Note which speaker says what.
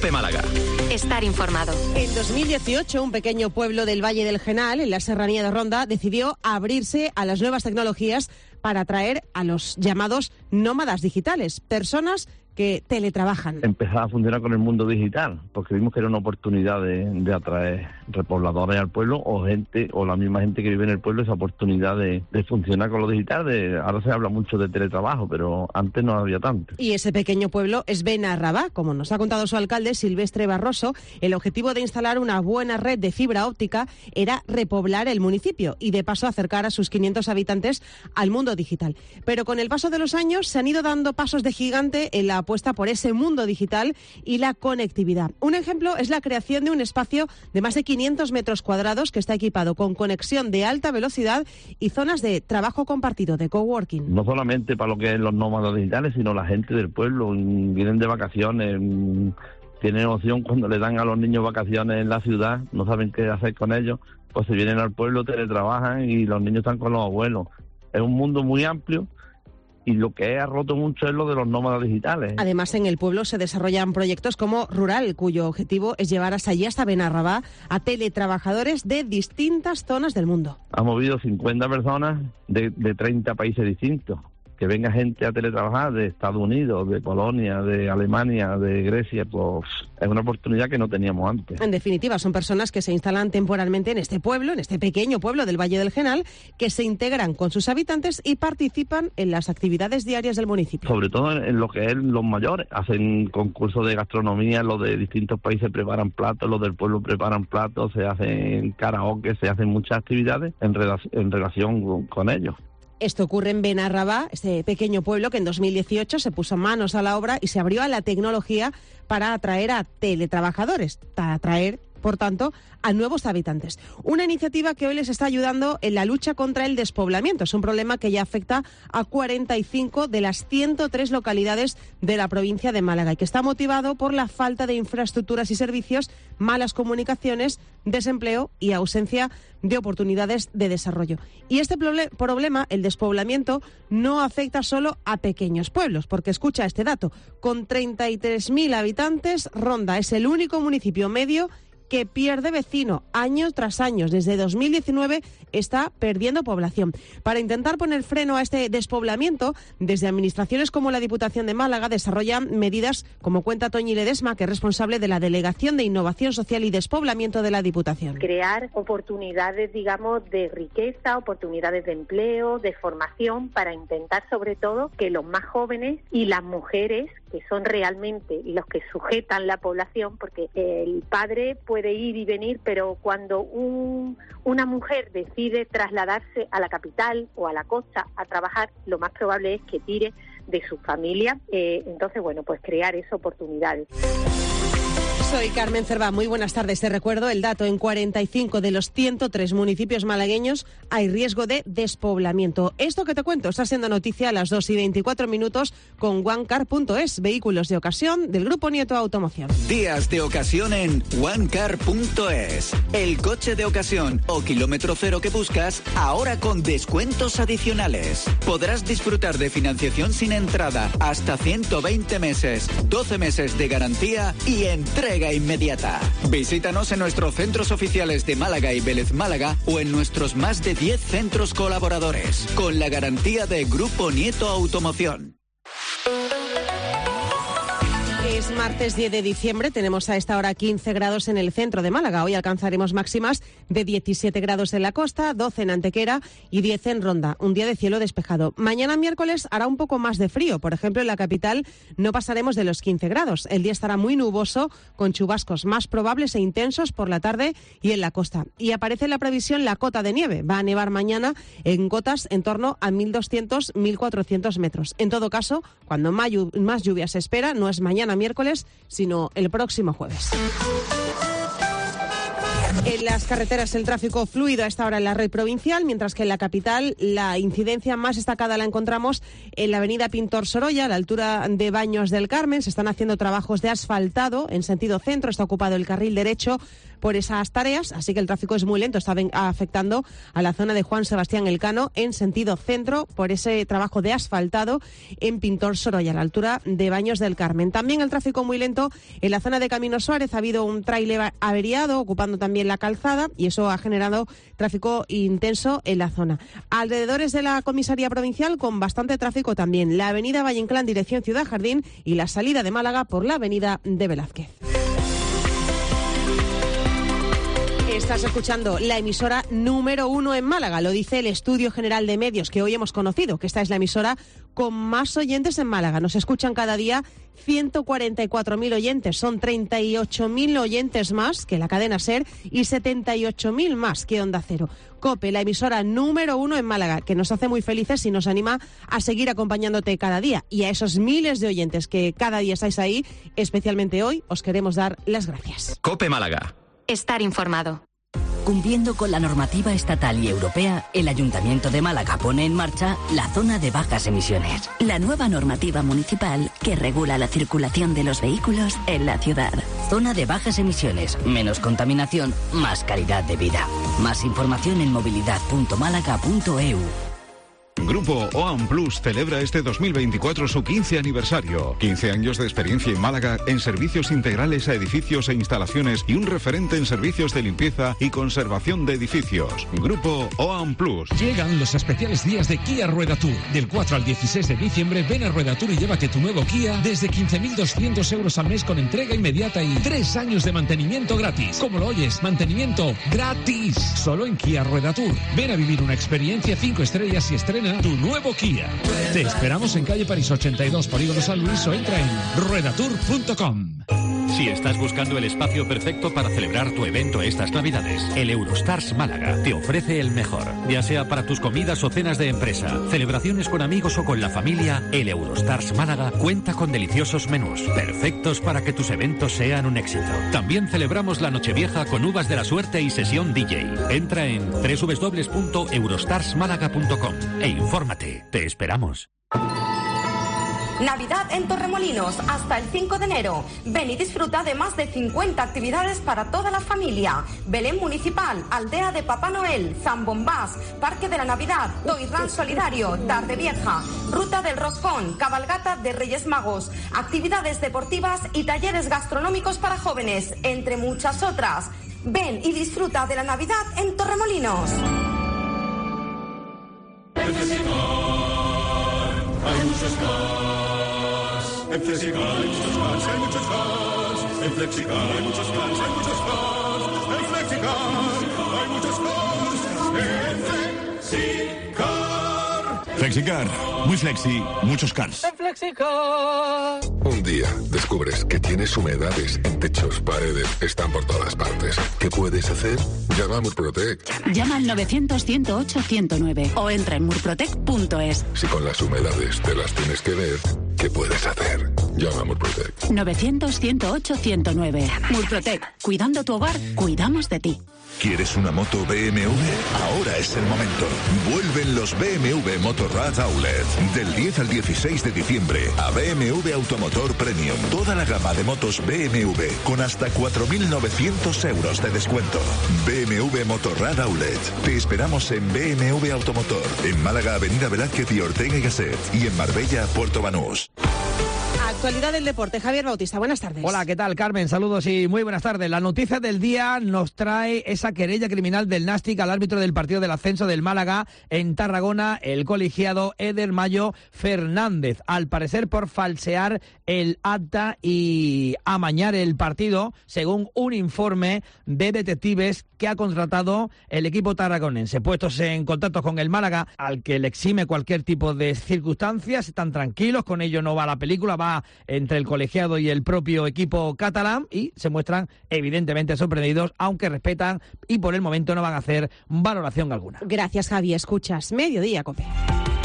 Speaker 1: de Málaga.
Speaker 2: Estar informado.
Speaker 3: En 2018, un pequeño pueblo del Valle del Genal, en la serranía de Ronda, decidió abrirse a las nuevas tecnologías para atraer a los llamados nómadas digitales, personas que teletrabajan.
Speaker 4: Empezaba a funcionar con el mundo digital, porque vimos que era una oportunidad de atraer repobladores al pueblo o gente, o la misma gente que vive en el pueblo, esa oportunidad de funcionar con lo digital. Ahora se habla mucho de teletrabajo, pero antes no había tanto.
Speaker 3: Y ese pequeño pueblo es Benarrabá, como nos ha contado su alcalde Silvestre Barroso. El objetivo de instalar una buena red de fibra óptica era repoblar el municipio y de paso acercar a sus 500 habitantes al mundo digital. Pero con el paso de los años se han ido dando pasos de gigante en la apuesta por ese mundo digital y la conectividad. Un ejemplo es la creación de un espacio de más de 500 metros cuadrados que está equipado con conexión de alta velocidad y zonas de trabajo compartido, de coworking.
Speaker 4: No solamente para lo que es los nómadas digitales, sino la gente del pueblo. Vienen de vacaciones, tienen opción cuando le dan a los niños vacaciones en la ciudad, no saben qué hacer con ellos, pues se vienen al pueblo, teletrabajan y los niños están con los abuelos. Es un mundo muy amplio. Y lo que ha roto mucho es lo de los nómadas digitales.
Speaker 3: Además, en el pueblo se desarrollan proyectos como Rural, cuyo objetivo es llevar hasta Benarrabá a teletrabajadores de distintas zonas del mundo.
Speaker 4: Ha movido 50 personas de 30 países distintos. Que venga gente a teletrabajar de Estados Unidos, de Polonia, de Alemania, de Grecia, pues es una oportunidad que no teníamos antes.
Speaker 3: En definitiva, son personas que se instalan temporalmente en este pueblo, en este pequeño pueblo del Valle del Genal, que se integran con sus habitantes y participan en las actividades diarias del municipio.
Speaker 4: Sobre todo en lo que es los mayores, hacen concursos de gastronomía, los de distintos países preparan platos, los del pueblo preparan platos, se hacen karaoke, se hacen muchas actividades en relación con ellos.
Speaker 3: Esto ocurre en Benarrabá, este pequeño pueblo que en 2018 se puso manos a la obra y se abrió a la tecnología para atraer a teletrabajadores, para atraer, por tanto, a nuevos habitantes. Una iniciativa que hoy les está ayudando en la lucha contra el despoblamiento. Es un problema que ya afecta a 45 de las 103 localidades de la provincia de Málaga y que está motivado por la falta de infraestructuras y servicios, malas comunicaciones, desempleo y ausencia de oportunidades de desarrollo. Y este problema, el despoblamiento, no afecta solo a pequeños pueblos, porque escucha este dato, con 33.000 habitantes, Ronda es el único municipio medio que pierde vecino año tras año. Desde 2019 está perdiendo población. Para intentar poner freno a este despoblamiento, desde administraciones como la Diputación de Málaga desarrollan medidas, como cuenta Toñi Ledesma, que es responsable de la Delegación de Innovación Social y Despoblamiento de la Diputación.
Speaker 5: Crear oportunidades, digamos, de riqueza, oportunidades de empleo, de formación, para intentar sobre todo que los más jóvenes y las mujeres, que son realmente los que sujetan la población, porque el padre puede ir y venir, pero cuando una mujer decide trasladarse a la capital o a la costa a trabajar, lo más probable es que tire de su familia. Entonces, bueno, pues crear esas oportunidades.
Speaker 3: Soy Carmen Cervá, muy buenas tardes. Te recuerdo el dato, en 45 de los 103 municipios malagueños hay riesgo de despoblamiento. Esto que te cuento está siendo noticia a las 2:24 con OneCar.es, vehículos de ocasión del Grupo Nieto Automoción.
Speaker 1: Días de ocasión en OneCar.es. El coche de ocasión o kilómetro cero que buscas, ahora con descuentos adicionales. Podrás disfrutar de financiación sin entrada, hasta 120 meses, 12 meses de garantía y entrega inmediata. Visítanos en nuestros centros oficiales de Málaga y Vélez Málaga o en nuestros más de 10 centros colaboradores, con la garantía de Grupo Nieto Automoción.
Speaker 3: Es martes 10 de diciembre, tenemos a esta hora 15 grados en el centro de Málaga. Hoy alcanzaremos máximas de 17 grados en la costa, 12 en Antequera y 10 en Ronda. Un día de cielo despejado. Mañana miércoles hará un poco más de frío. Por ejemplo, en la capital no pasaremos de los 15 grados. El día estará muy nuboso, con chubascos más probables e intensos por la tarde y en la costa. Y aparece en la previsión la cota de nieve. Va a nevar mañana en cotas en torno a 1.200-1.400 metros. En todo caso, cuando más lluvia se espera, no es mañana miércoles, sino el próximo jueves. En las carreteras el tráfico fluido a esta hora en la red provincial, mientras que en la capital la incidencia más destacada la encontramos en la avenida Pintor Sorolla, a la altura de Baños del Carmen. Se están haciendo trabajos de asfaltado en sentido centro, está ocupado el carril derecho por esas tareas, así que el tráfico es muy lento, está afectando a la zona de Juan Sebastián Elcano en sentido centro por ese trabajo de asfaltado en Pintor Sorolla, a la altura de Baños del Carmen. También el tráfico muy lento en la zona de Camino Suárez, ha habido un tráiler averiado ocupando también la calzada y eso ha generado tráfico intenso en la zona. Alrededores de la comisaría provincial con bastante tráfico también, la avenida Valle Inclán dirección Ciudad Jardín y la salida de Málaga por la avenida de Velázquez. Estás escuchando la emisora número 1 en Málaga, lo dice el Estudio General de Medios que hoy hemos conocido, que esta es la emisora con más oyentes en Málaga. Nos escuchan cada día 144.000 oyentes, son 38.000 oyentes más que la cadena SER y 78.000 más que Onda Cero. COPE, la emisora número 1 en Málaga, que nos hace muy felices y nos anima a seguir acompañándote cada día. Y a esos miles de oyentes que cada día estáis ahí, especialmente hoy, os queremos dar las gracias.
Speaker 2: COPE Málaga.
Speaker 6: Estar informado.
Speaker 7: Cumpliendo con la normativa estatal y europea, el Ayuntamiento de Málaga pone en marcha la zona de bajas emisiones.
Speaker 6: La nueva normativa municipal que regula la circulación de los vehículos en la ciudad.
Speaker 7: Zona de bajas emisiones, menos contaminación, más calidad de vida. Más información en movilidad.málaga.eu.
Speaker 8: Grupo OAM Plus celebra este 2024 su 15 aniversario. 15 años de experiencia en Málaga en servicios integrales a edificios e instalaciones y un referente en servicios de limpieza y conservación de edificios. Grupo OAM Plus.
Speaker 9: Llegan los especiales días de Kia Rueda Tour. Del 4 al 16 de diciembre, ven a Rueda Tour y llévate tu nuevo Kia desde 15.200 euros al mes con entrega inmediata y 3 años de mantenimiento gratis. Como lo oyes, mantenimiento gratis. Solo en Kia Rueda Tour. Ven a vivir una experiencia 5 estrellas y estrena tu nuevo Kia. Te esperamos en calle París 82, Polígono San Luis o entra en ruedatour.com.
Speaker 10: Si estás buscando el espacio perfecto para celebrar tu evento estas Navidades, el Eurostars Málaga te ofrece el mejor. Ya sea para tus comidas o cenas de empresa, celebraciones con amigos o con la familia, el Eurostars Málaga cuenta con deliciosos menús, perfectos para que tus eventos sean un éxito. También celebramos la Nochevieja con uvas de la suerte y sesión DJ. Entra en www.eurostarsmálaga.com e infórmate. Te esperamos.
Speaker 11: Navidad en Torremolinos hasta el 5 de enero. Ven y disfruta de más de 50 actividades para toda la familia. Belén Municipal, Aldea de Papá Noel, Zambombás, Parque de la Navidad, Toirán Solidario, Tarde Vieja, Ruta del Roscón, Cabalgata de Reyes Magos, actividades deportivas y talleres gastronómicos para jóvenes, entre muchas otras. Ven y disfruta de la Navidad en Torremolinos.
Speaker 12: Hay muchos cars. En Flexicar hay muchos cars, hay muchos cars. En Flexicar hay muchos cars, hay muchos cars. En Flexicar hay muchos cars. En Flexicar.
Speaker 13: Flexicar, muy flexi, muchos cars.
Speaker 12: En Flexicar.
Speaker 14: Un día descubres que tienes humedades en techos, paredes, están por todas partes. ¿Qué puedes hacer? Llama a Murprotec.
Speaker 6: Llama al 900-108-109 o entra en murprotec.es.
Speaker 14: Si con las humedades te las tienes que ver, ¿qué puedes hacer? Llama a Murprotec.
Speaker 6: 900-108-109. Murprotec. Cuidando tu hogar, cuidamos de ti.
Speaker 13: ¿Quieres una moto BMW? Ahora es el momento. Vuelven los BMW Motorrad Outlet. Del 10 al 16 de diciembre a BMW Automotor Premium. Toda la gama de motos BMW con hasta 4.900 euros de descuento. BMW Motorrad Outlet. Te esperamos en BMW Automotor. En Málaga, Avenida Velázquez y Ortega y Gasset. Y en Marbella, Puerto Banús.
Speaker 3: Actualidad del deporte. Javier Bautista, buenas tardes.
Speaker 15: Hola, ¿qué tal, Carmen? Saludos y muy buenas tardes. La noticia del día nos trae esa querella criminal del Nàstic al árbitro del partido del ascenso del Málaga en Tarragona, el colegiado Eder Mayo Fernández, al parecer por falsear el acta y amañar el partido, según un informe de detectives que ha contratado el equipo tarragonense. Puestos en contacto con el Málaga, al que le exime cualquier tipo de circunstancias, están tranquilos, con ello no va la película, va entre el colegiado y el propio equipo catalán y se muestran evidentemente sorprendidos, aunque respetan y por el momento no van a hacer valoración alguna.
Speaker 3: Gracias, Javi. Escuchas Mediodía, COPE.